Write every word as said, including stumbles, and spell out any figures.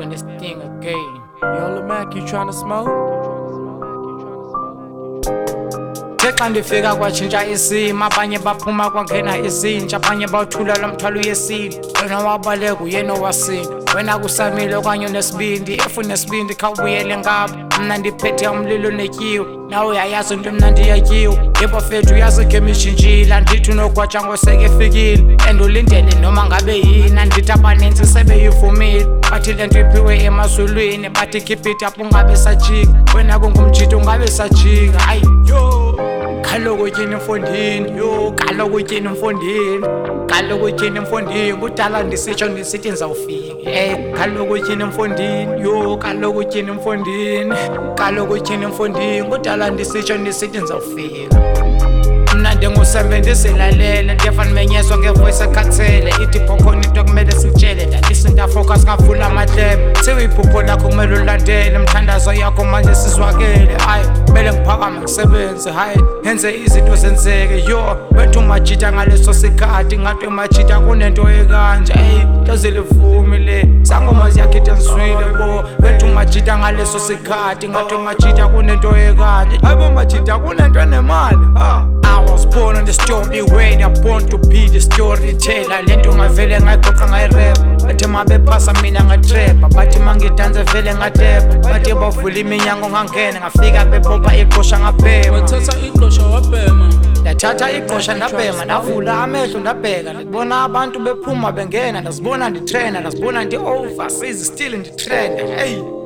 doing this thing again. Yo, Lil Mac, you tryna smoke? Xa ndifika kwatshintsha isimo, abanye baphuma kwangena izinja, abanye bawuthula lo mthwalo yesini. Wena wabaleka uyena owasini, wena kusamile okanye unesibindi. If unesibindi khawubuyele ngapha, mna ndiphethe umlilo netyiwe, nawe uyayazi into emnandi yatyiwe. Yebo fethu uyazi igame itshintshile, andithi unogwaja ngoseke efikile. And ulindele noma ngabe yini, andithi abanintsi sebeyivumile. Bathi le nto iphiwe emazulwini, bathi keep it up ungabe sajika. Wena kungumjito ungabe sajika. Hayi yo, kaloku utyini mfondini, yo kaloku utyini mfondini, kaloku utyini mfondini. Kudala ndisitsho ndisithi ndizawufika. Hey, kaloku utyini mfondini, yo kaloku utyini mfondini, kaloku utyini mfondini. Kudala ndisitsho ndisithi ndizawufika. Mna ndingusembe ndisilalele, ndiyafa ndimenyeswa ngevoice ekhathele. Ithi phokhona into kumele sitshele, ndandisi ndafocus ngavula amahlebe. Seyiphupho lakho kumele ulandele, mthandazo yakho manje sizwakele. Hayi kumele ngiphakame ngisebenze, hayi ngenze izinto zenzeke. Yo wethu umajita ngaleso sikhathi, ngathi umajita kunento ekanje. Ey ndazilivumi le sangoma ziyakhitha ngiswile bo. Wethu umajita ngaleso sikhathi, ngathi umajita kunento ekanje. Hayi bo majita kunento enemali. I was born on the stormy way, I'm born to be the storyteller. Lento ngavele ngayiqoqa ngayirap, bathi mabephasa mina ngatrapha, bathi mangidanse vele ngatepha, bathi bavula iminyango ngangena, ngafika bebopha iqosha ngaphema. Wathatha iqosha wabhema, ndathatha iqosha ndabhema, ndavula amehlo ndabheka, ndibona abantu bephuma bengena, ndazibona nditrena, ndazibona ndi-overseas still nditrenda. Hey